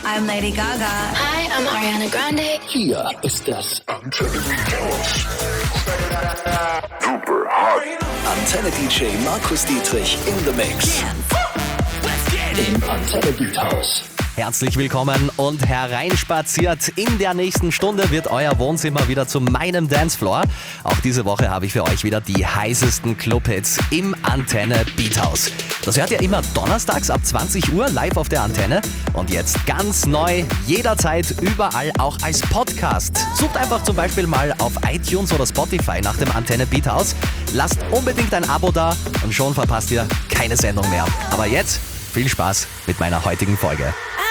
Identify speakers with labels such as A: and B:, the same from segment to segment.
A: I'm Lady Gaga.
B: Hi, I'm Ariana Grande.
C: Hier ist das
D: Antenne Beat Super hot.
C: Antenne DJ Markus Dietrich in the Mix. Im Antenne Beat House.
E: Herzlich willkommen und hereinspaziert. In der nächsten Stunde wird euer Wohnzimmer wieder zu meinem Dancefloor. Auch diese Woche habe ich für euch wieder die heißesten Clubhits im Antenne Beat House. Das hört ihr immer donnerstags ab 20 Uhr live auf der Antenne. Und jetzt ganz neu, jederzeit, überall auch als Podcast. Sucht einfach zum Beispiel mal auf iTunes oder Spotify nach dem Antenne Beat House. Lasst unbedingt ein Abo da und schon verpasst ihr keine Sendung mehr. Aber jetzt viel Spaß mit meiner heutigen Folge.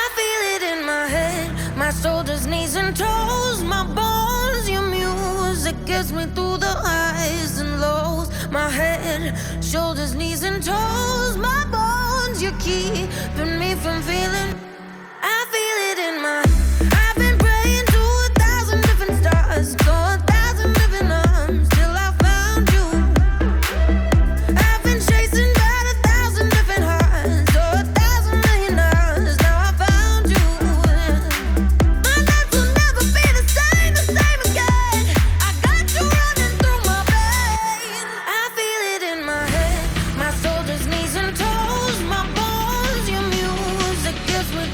F: My shoulders, knees and toes, my bones, your music gets me through the highs and lows. My head, shoulders, knees and toes, my bones, you're keeping me from feeling. I feel it in my. I've been praying to 1,000 different stars, to 1,000 different arms, till I found you. I've been chasing down 1,000 different hearts, to 1,000 million hours. Now I found you. My life will never be the same again. I got you running through my veins. I feel it in my head, my shoulders, knees and toes, my bones. Your music gets me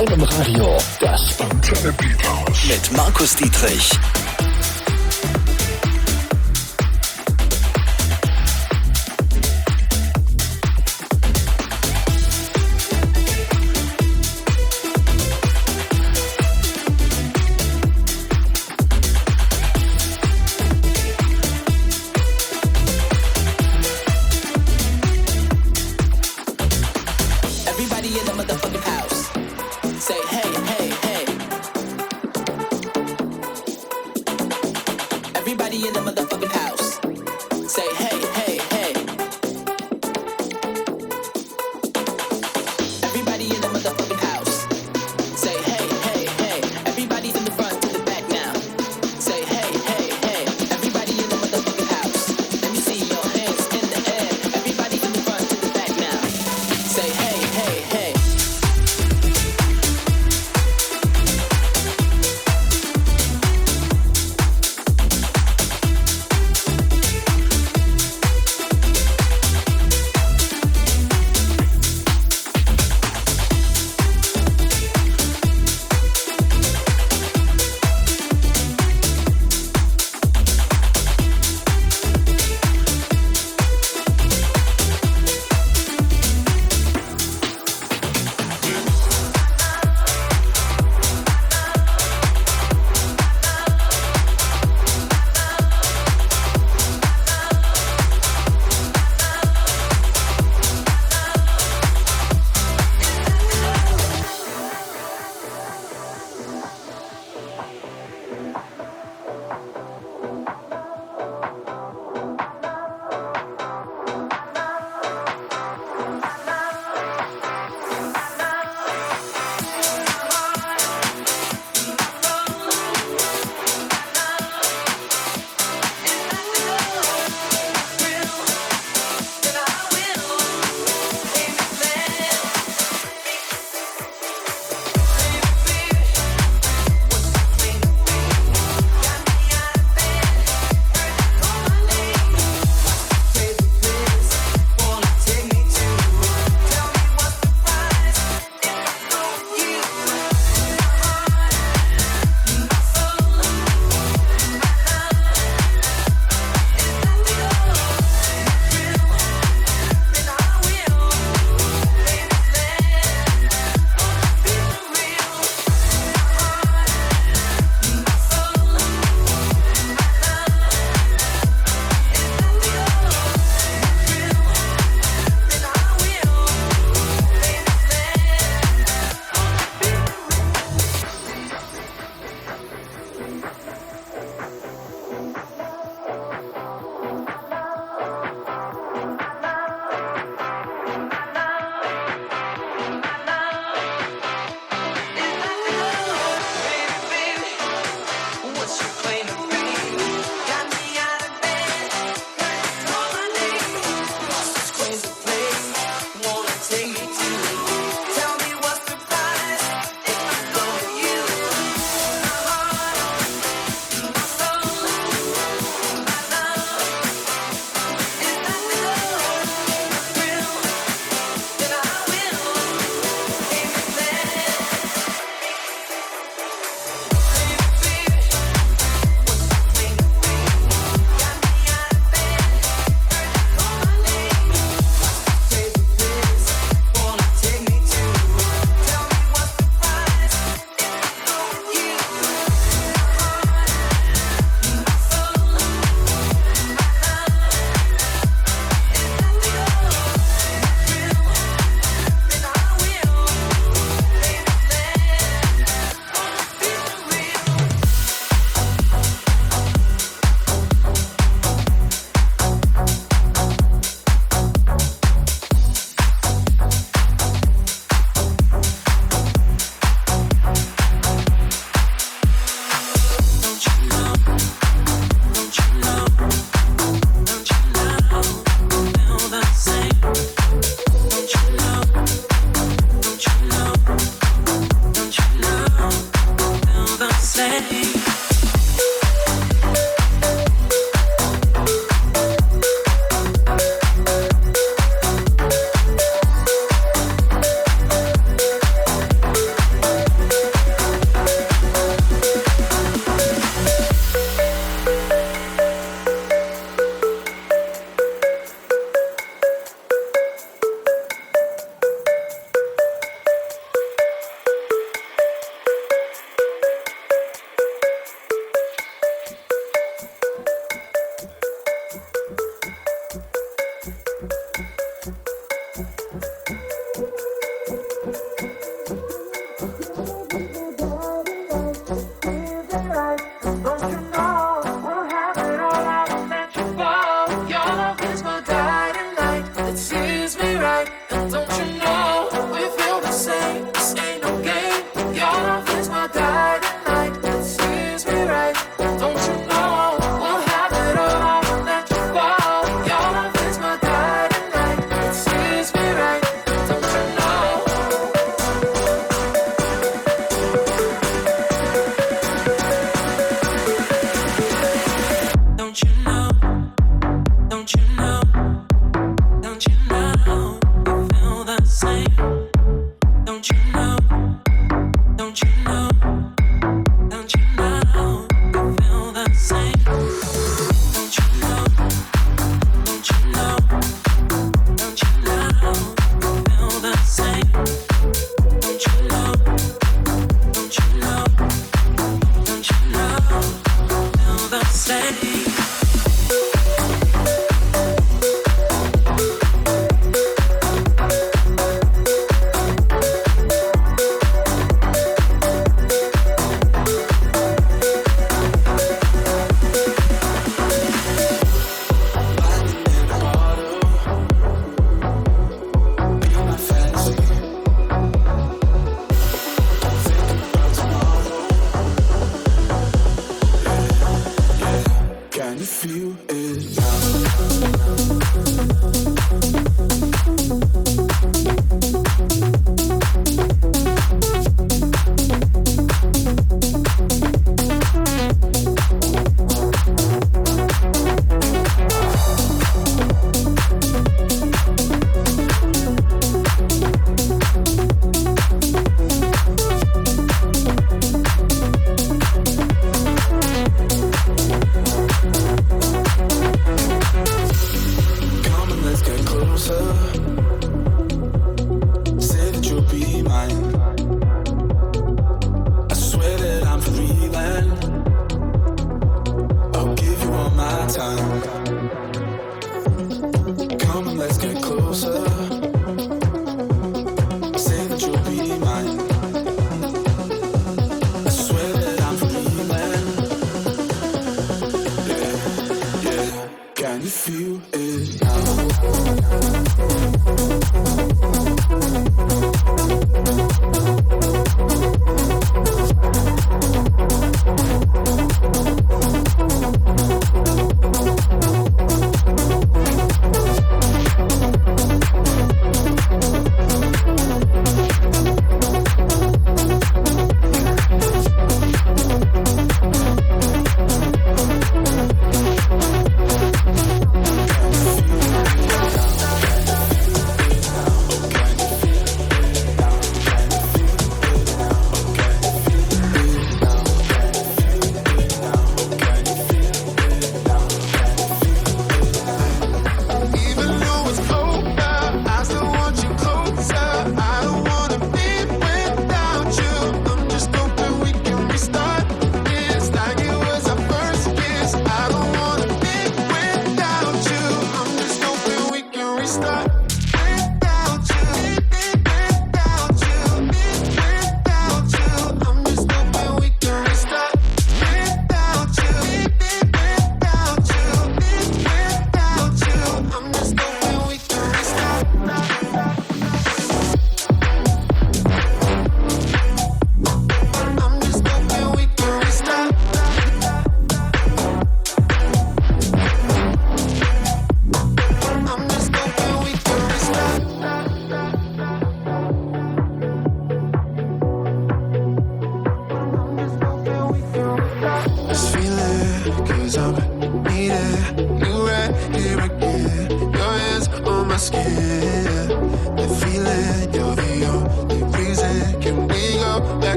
C: deinem Radio. Das Antenne Beat House. Mit Markus Dietrich.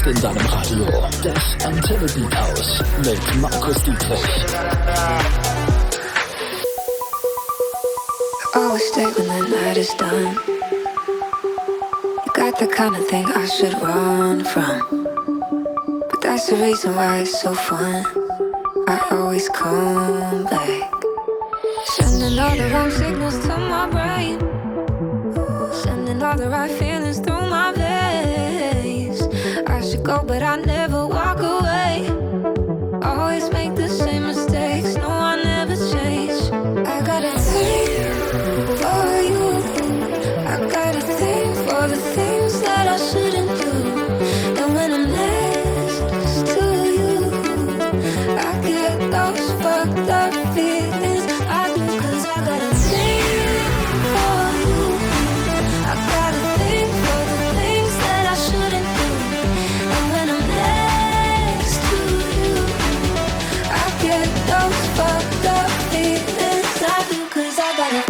C: in deinem Radio. Das Antenne Beat House mit Markus Dietrich.
A: Always stay when the night is done. You got the kind of thing I should run from, but that's the reason why it's so fun. I always come back, sending all the wrong signals to my brain, sending all the right feelings through my veins. I should go, but I never walk away. Always make the same mistakes. No, I never change. I got a thing for you. I got a thing for the things that I shouldn't do. And when I'm next to you, I get those fucked up feelings. I do, 'cause I got a thing for you. I got a thing for the things that I shouldn't do. And when I'm next to you, I get those fucked up feelings. I do, 'cause I got a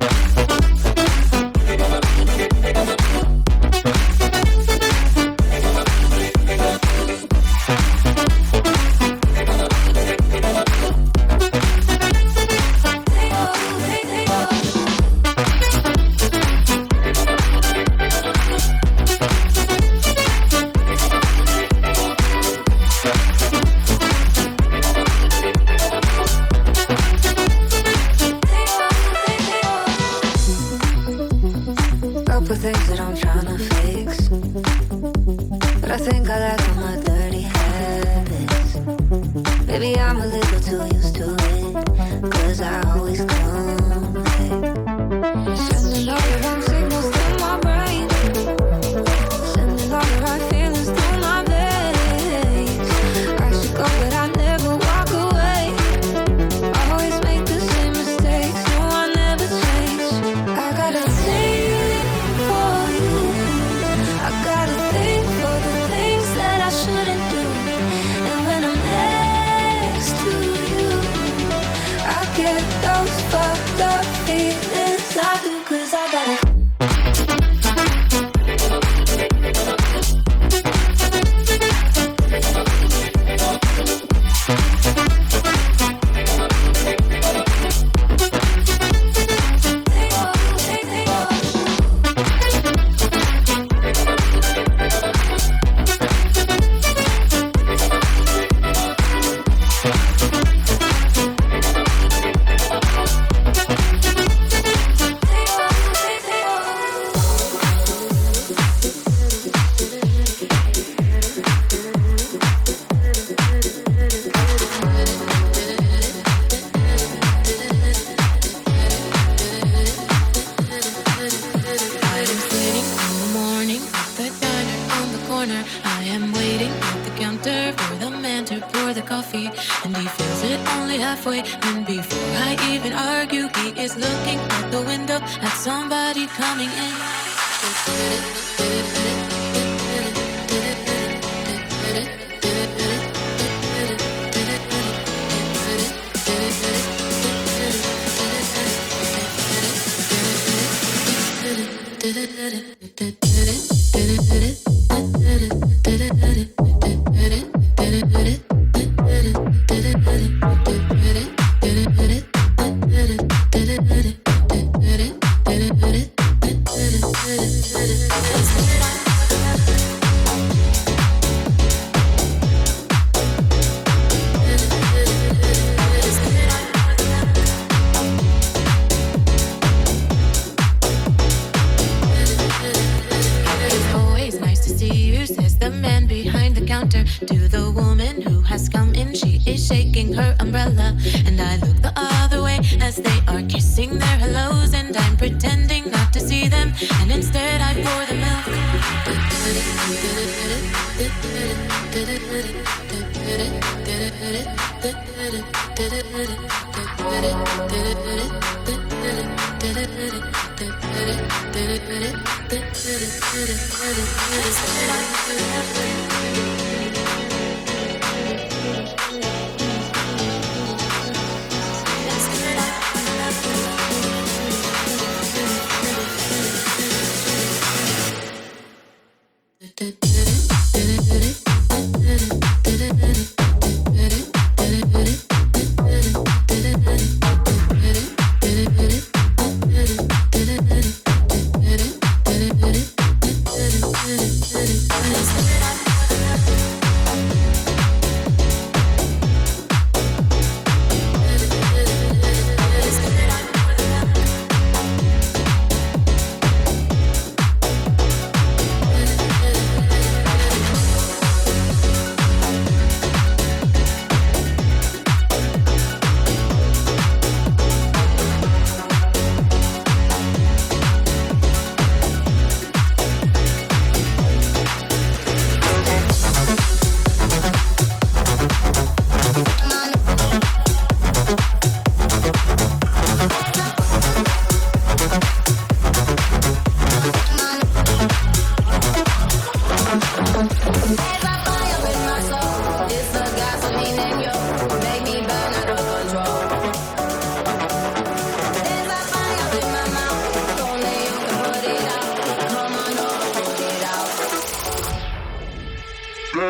A: couple things that I'm tryna fix, but I think I like all my dirty habits. Maybe I'm a little too used to it, 'cause I always come back, sending all the wrong signals through my brain, sending all the right feelings through my veins. I should go, but I never walk away. I always make the same mistakes. No, I never change. I got a thing for you. I got a thing for the things that I shouldn't do. And when I'm next to you, I get those fucked up feelings. I do, 'cause I got a
F: and he feels it only halfway. And before I even argue, he is looking out the window at somebody coming in. To the woman who has come in, she is shaking her umbrella, and I look the other way as they are kissing their hellos, and I'm pretending not to see them, and instead I pour the milk.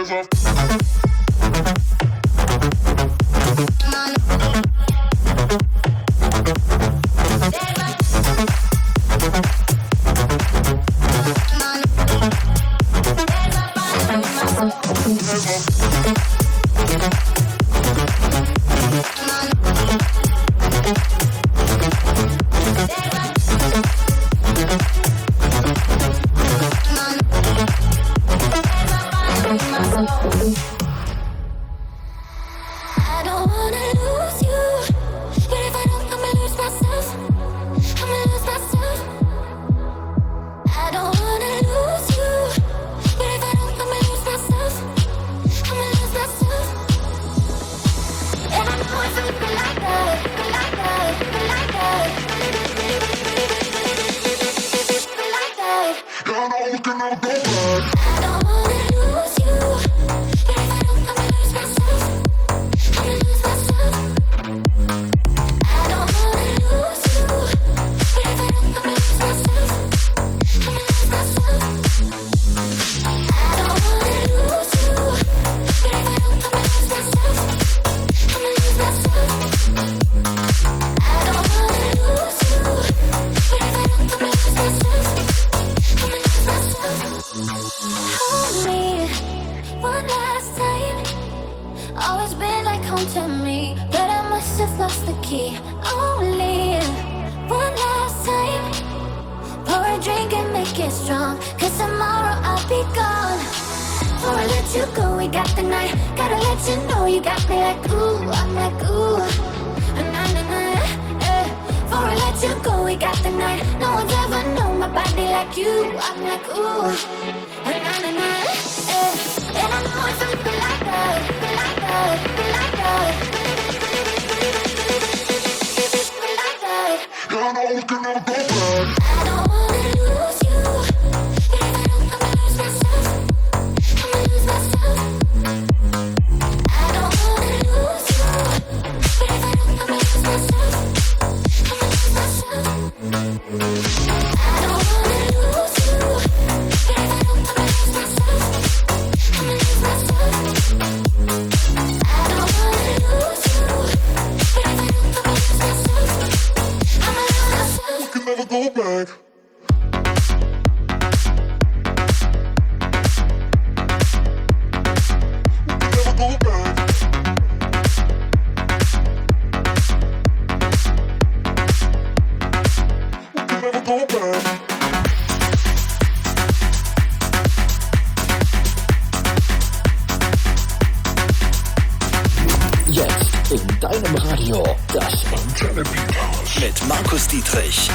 C: Mit Markus Dietrich.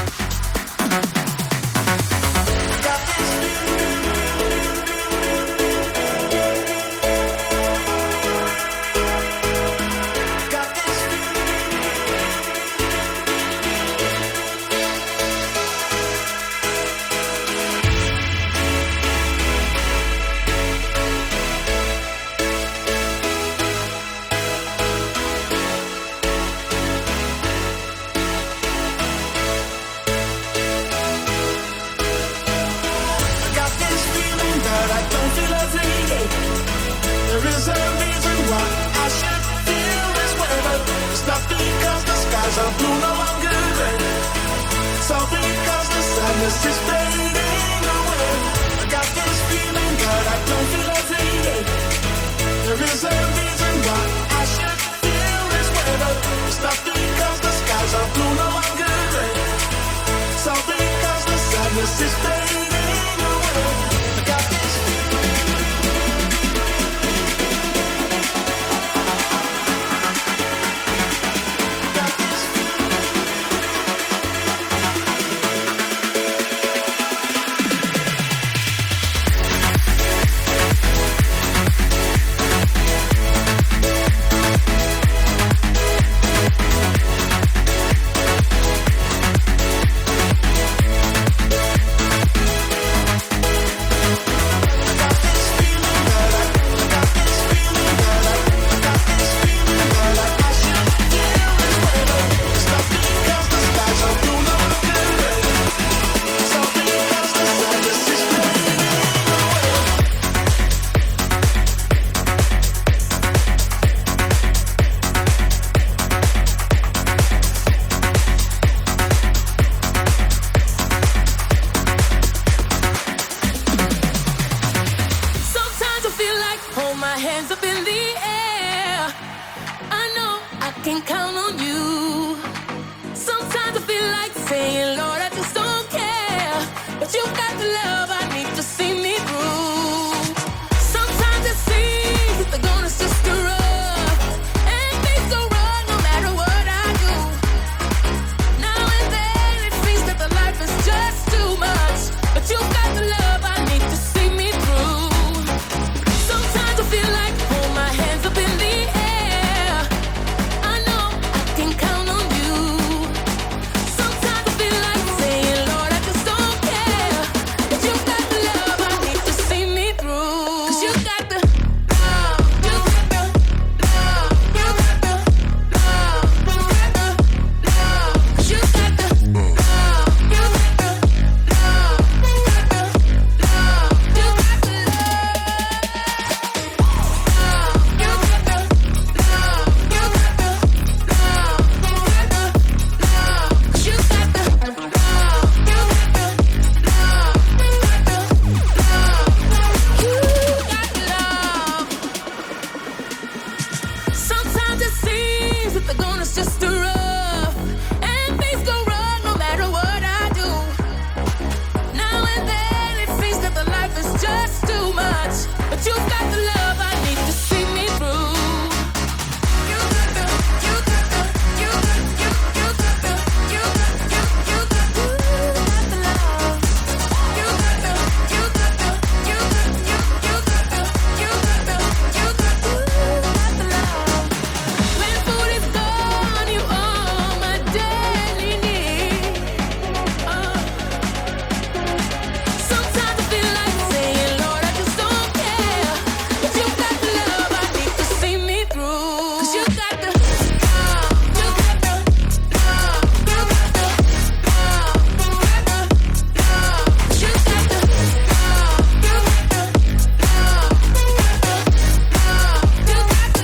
F: like hold my hands up in the air. I know I can count on you. Sometimes I feel like saying, Lord, I just don't care. But you got the love I need to see me through. Sometimes it seems that the going is just too rough, and things go wrong no matter what I do. Now and then it seems that the life is just too much, but you got the love I need to see me through. Sometimes I feel like hold my hands up in the air. I know I can count on you. Sometimes I feel like saying, Lord, I just don't care. But you got the love I need to see me through. 'Cause you got the love, you got the love, you got the love, you got the love. 'Cause you got the love, you got the love, you got the love, you got the Sometimes it seems that the going is just too rough, and things go wrong no matter what I do. Now and then it seems that the life is just too much, but you got the love I need to see me through. You got the, you got the, you got, you got the, you got, you got the love. You got the, you got the, you got, you got the, you got the, you got the love. When food is gone, you are my daily need. Sometimes I feel like saying, Lord, I just don't care. But you got the love I need to see me through. 'Cause you got the love, you got the love, you got the love, you got the love. 'Cause you got the love, you got the love, you got the love, you got the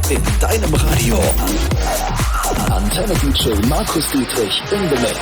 C: in deinem Radio. Antenne DJ Markus Dietrich in the Mix.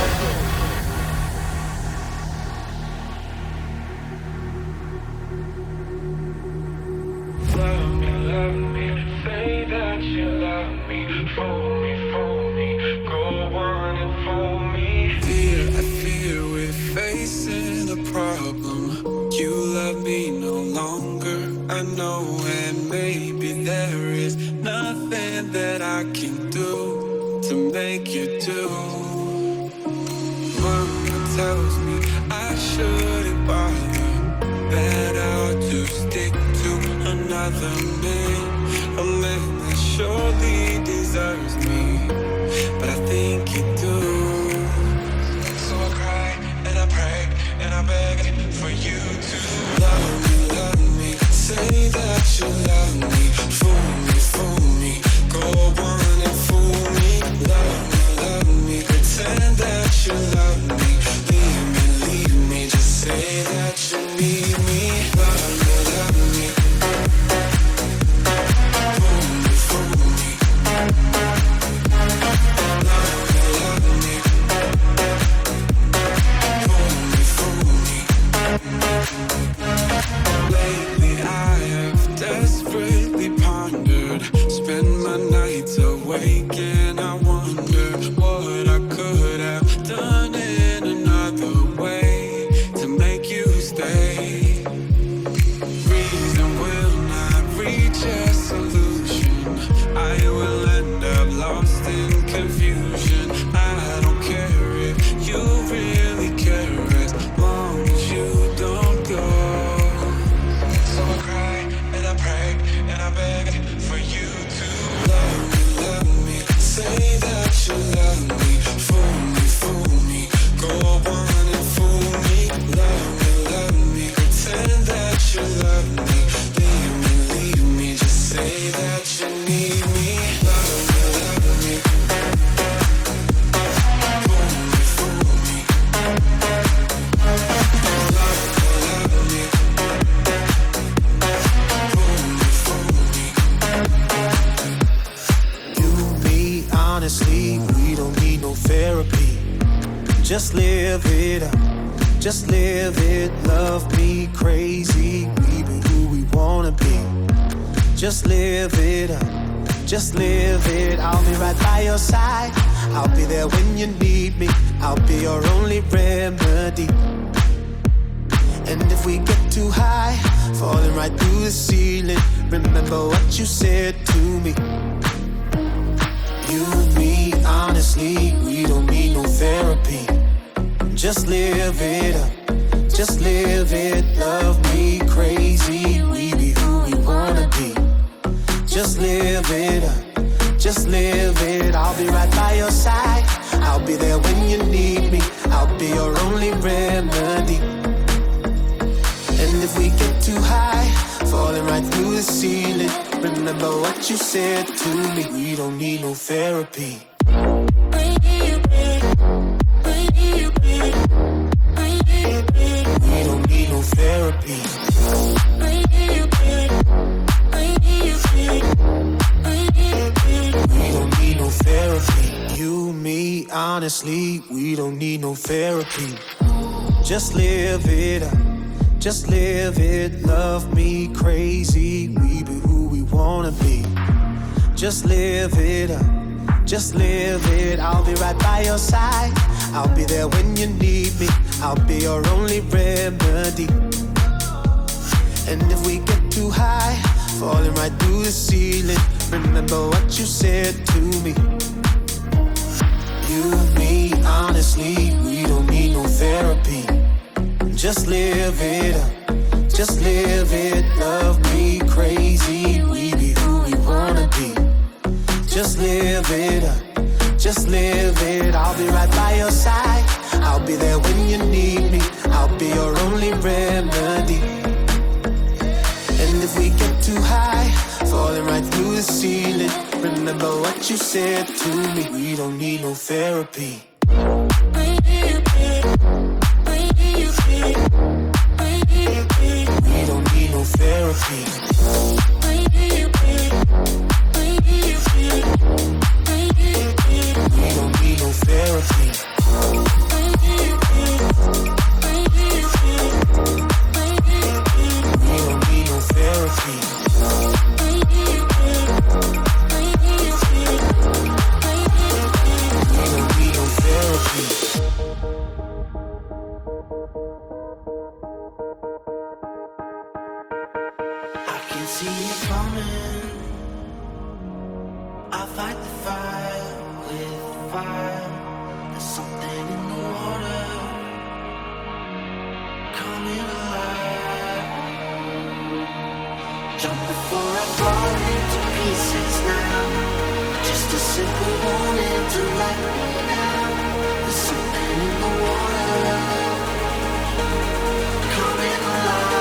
D: Just live it up, just live it, love me crazy, we be who we wanna be. Just live it up, just live it, I'll be right by your side, I'll be there when you need me, I'll be your only remedy. And if we get too high, falling right through the ceiling, remember what you said to me. You and me, honestly, we don't need no therapy. Just live it up, just live it, love me crazy, we be who we wanna be. Just live it up, just live it, I'll be right by your side, I'll be there when you need me, I'll be your only remedy. And if we get too high, falling right through the ceiling, remember what you said to me, we don't need no therapy. We don't need no therapy. We don't need no therapy. You, me, honestly, we don't need no therapy. Just live it up, just live it, love me crazy, we be who we wanna be. Just live it up, just live it, I'll be right by your side, I'll be there when you need me, I'll be your only remedy. And if we get too high, falling right through the ceiling, remember what you said to me. You and me, honestly, we don't need no therapy. Just live it up, just live it, love me crazy, we be who we wanna be. Just live it up, just live it, I'll be right by your side, I'll be there when you need me, I'll be your only remedy. And if we get too high, falling right through the ceiling, remember what you said to me, we don't need no therapy. We don't need no therapy. We see it coming. I fight the fire with fire. There's something in the water coming alive. Jump before I fall into pieces now. Just a simple warning to let me down. There's something in the water coming alive.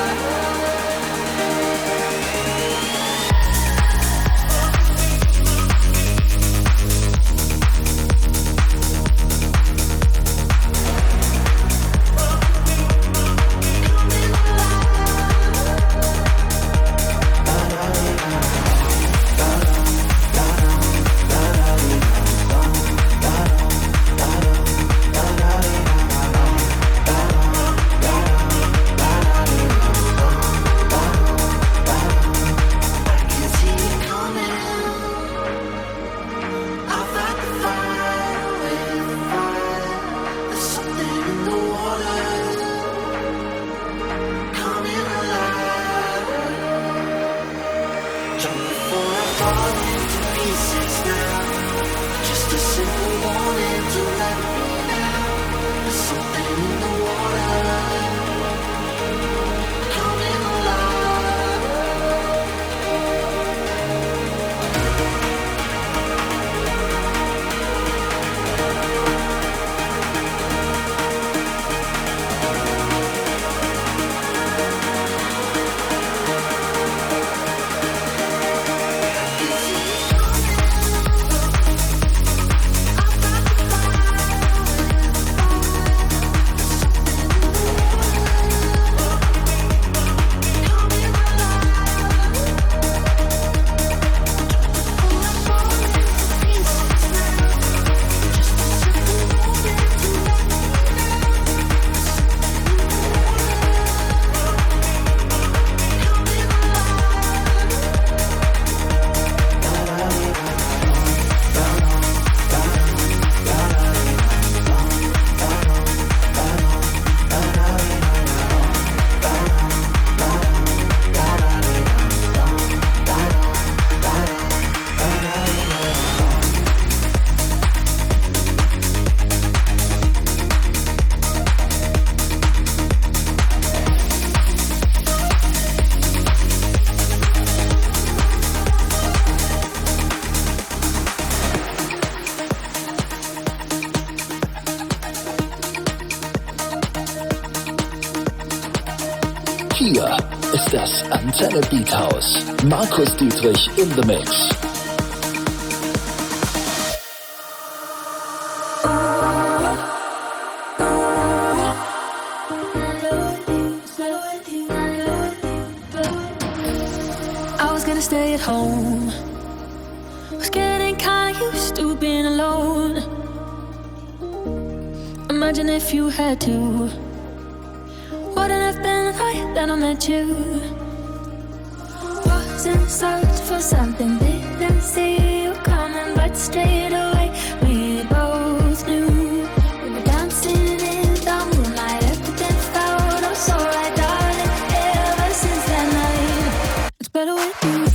C: Hier ist das Antenne Beat House. Markus Dietrich in the Mix.
F: I was gonna stay at home. Was getting kinda used to being alone. Imagine if you had to. Wouldn't have been the night that I met you. Was in search for something, didn't see you coming, but straight away we both knew. We were dancing in the moonlight, everything felt oh so right, darling. Ever since that night, it's better with you.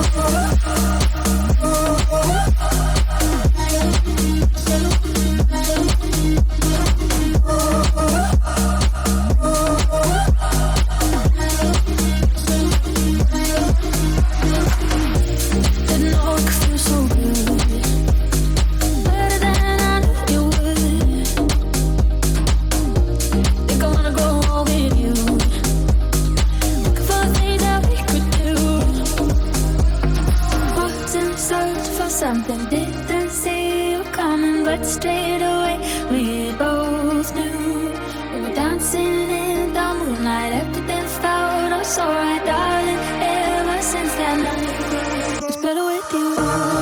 F: Something didn't see you coming, but straight away we both knew. We were dancing in the moonlight, everything felt oh so right, darling. Ever since that night, it's better with you.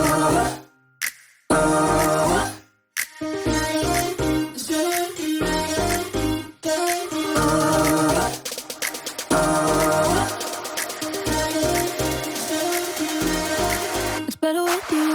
F: It's better with you.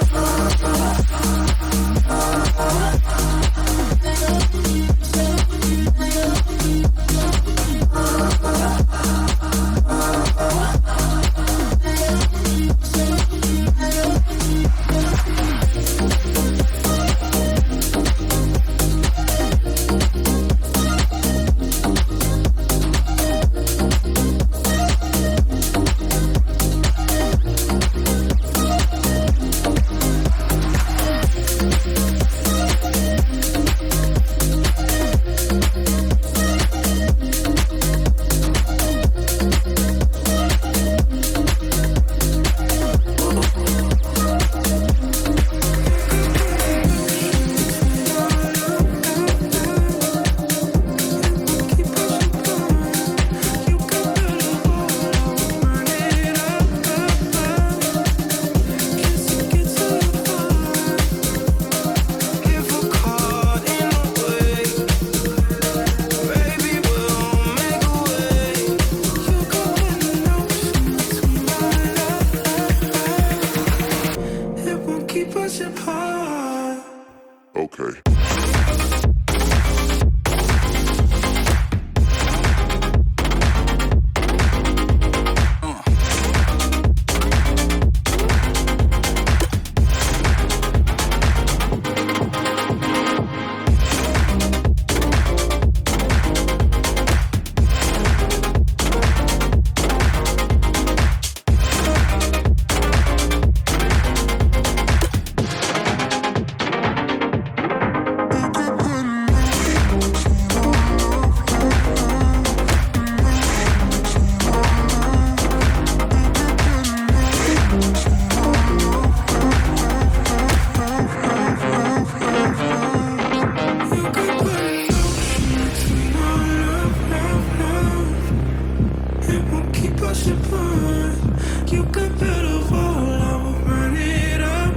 D: us apart. You could build a wall, I will run it up,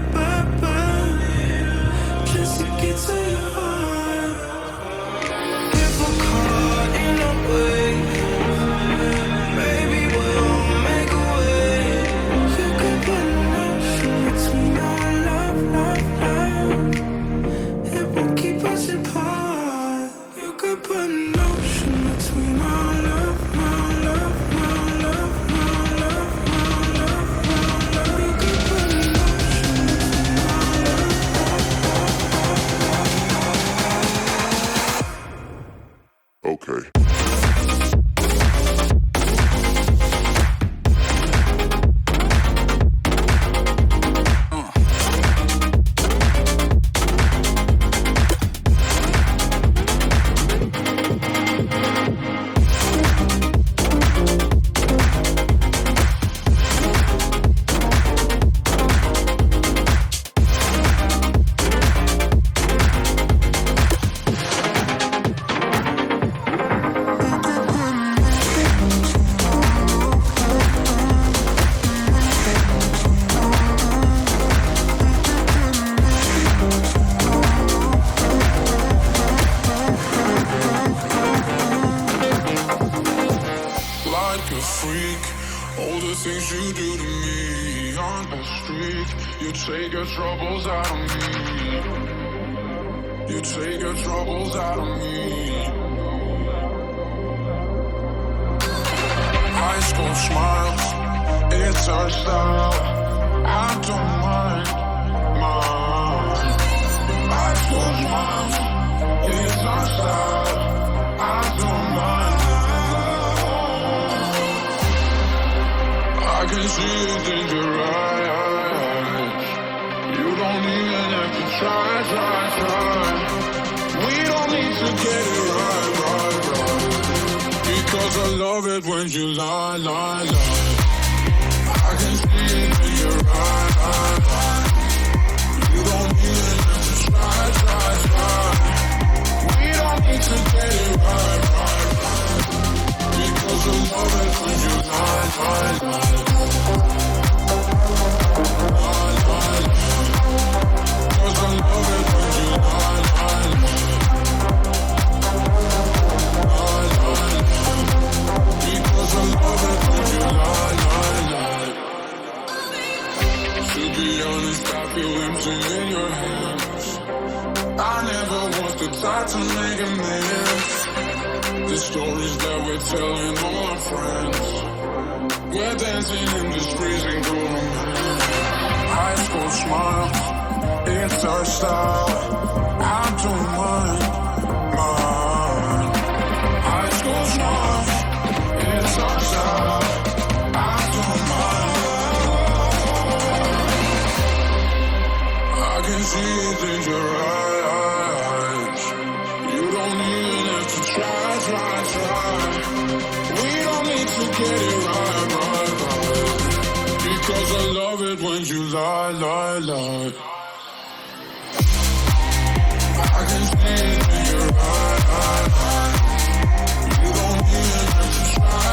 D: just to get to your heart. If we're caught in a way, baby, we'll make a way. You could put an ocean between our love, it won't keep us apart. You could put an ocean between our love, You could put an ocean between our love.
G: Okay.
D: Like a freak, all the things you do to me on the street. You take your troubles out of me. You take your troubles out of me. High school smiles, it's our style. I don't mind. High school smiles, it's our style. I don't mind. I can see it in your eyes. You don't even have to try. We don't need to get it right. Because I love it when you lie. I can see it in your eyes. You don't even have to try. We don't need to get it right. Because I love it when you lie. Because I love it when you lie. Because I love it when you lie. To be honest, I feel empty in your hands. I never was the type to make amends. The stories that we're telling all our friends. We're dancing in this freezing cold. High school smile, it's our style. I don't mind. High school smile, it's our style. I don't mind. I can see it in your eyes. You don't even have to try. We don't need to get it right. Because I love it when you lie. I can see it in your eyes. You don't even have to try.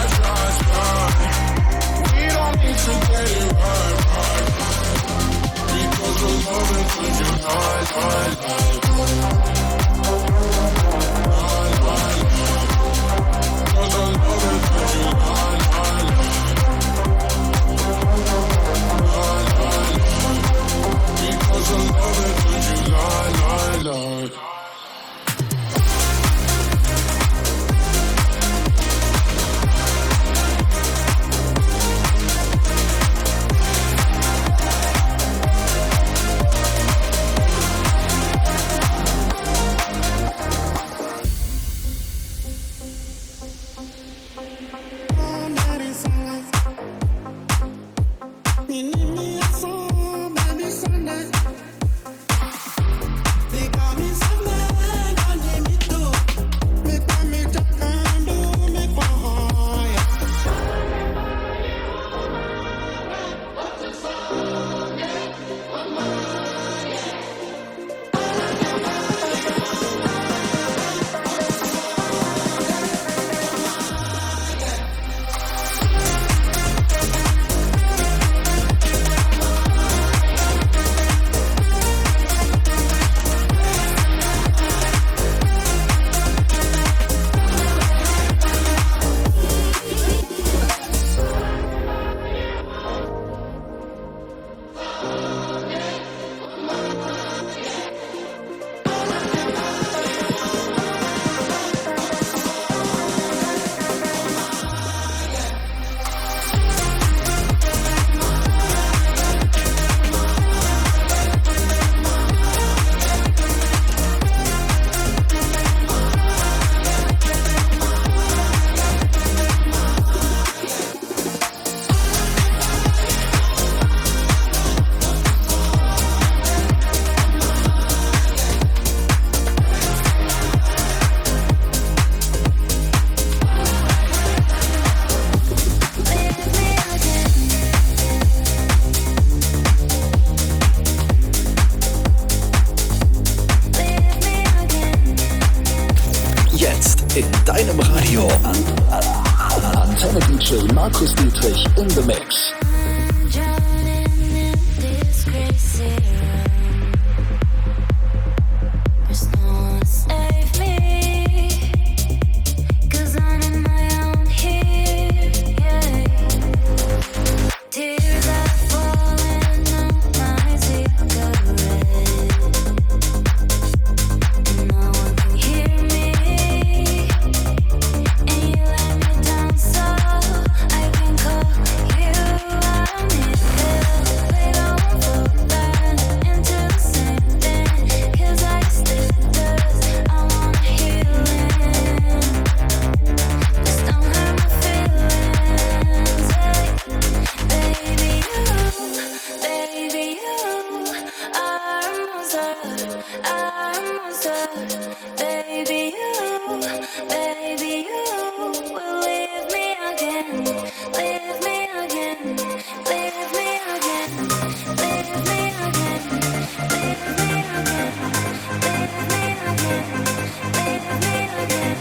D: We don't need to get it right. Because I love it when you lie. Because I love it when you lie. Because
C: DJ Markus Dietrich in the Mix.
B: Drowning in this crazy run. There's no one to save me, 'cause I'm on my own here, yeah. Tears are falling on my cigarette, and no one can hear me, and you let me down so I can call you out here. They don't fall back into the same thing, 'cause I still does. I want healing. Just don't hurt my feelings. Baby, you are a monster. Baby, you will leave me again. Leave me again. Leave me again. Leave me again. Leave me again. Leave me again. Leave me again.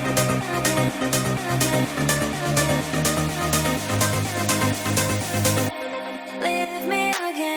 B: Leave me again.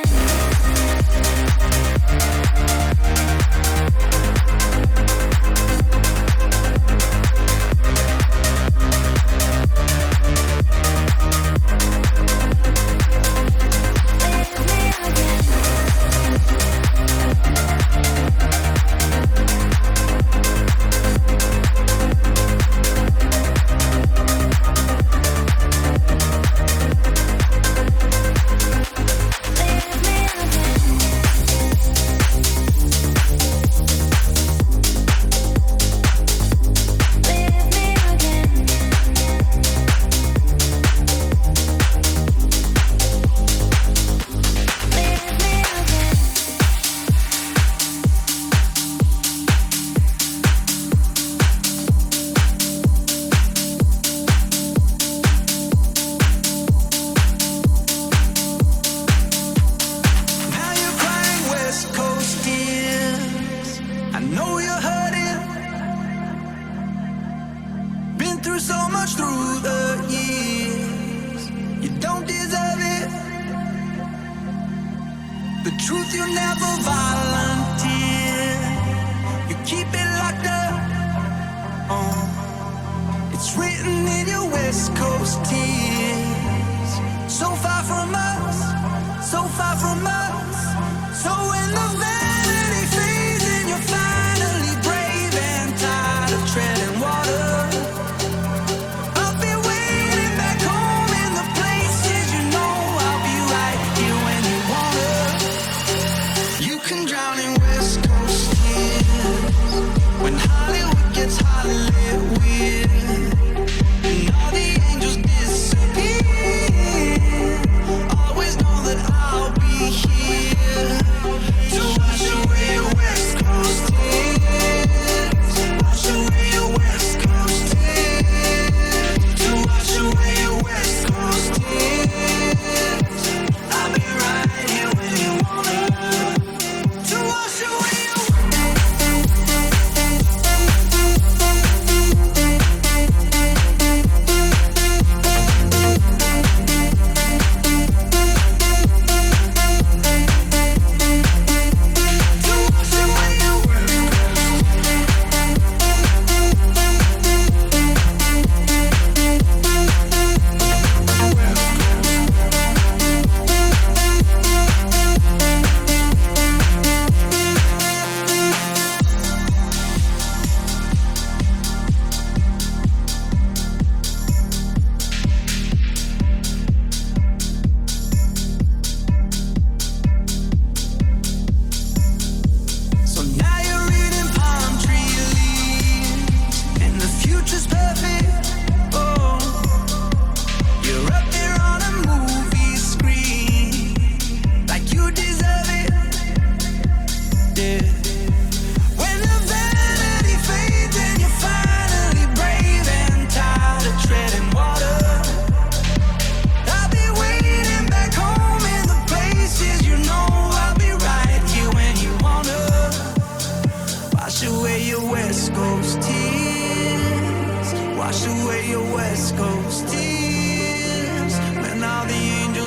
D: Now you're crying West Coast tears. I know you're hurting. Been through so much through the years. You don't deserve it. The truth you never volunteer. You keep it locked up. Oh, it's written in your West Coast tears. So far from us. So far from us. So when the vanity fades and you're finally brave and tired of treading water, I'll be waiting back home in the places you know. I'll be right here when you wanna. You can drown in West Coast tears when Hollywood gets Hollywood weird, and all the angels disappear.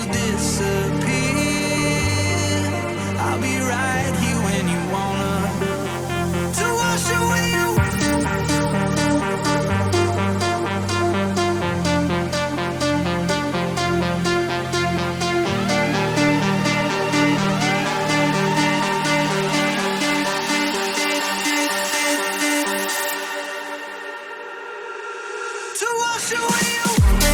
D: disappear. I'll be right here when you wanna. To wash away your to wash away your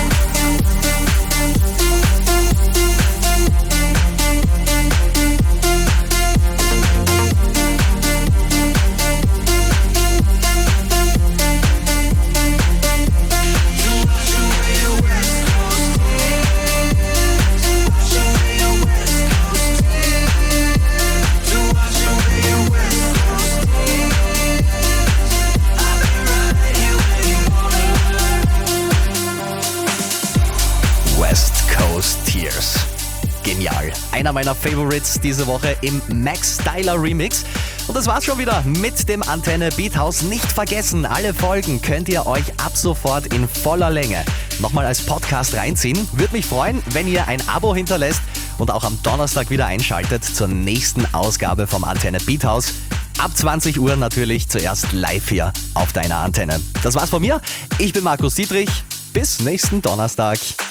E: West Coast Tears. Genial. Einer meiner Favorites diese Woche im Max Styler Remix. Und das war's schon wieder mit dem Antenne Beat House. Nicht vergessen, alle Folgen könnt ihr euch ab sofort in voller Länge nochmal als Podcast reinziehen. Würde mich freuen, wenn ihr ein Abo hinterlässt und auch am Donnerstag wieder einschaltet zur nächsten Ausgabe vom Antenne Beat House. Ab 20 Uhr natürlich zuerst live hier auf deiner Antenne. Das war's von mir. Ich bin Markus Dietrich. Bis nächsten Donnerstag.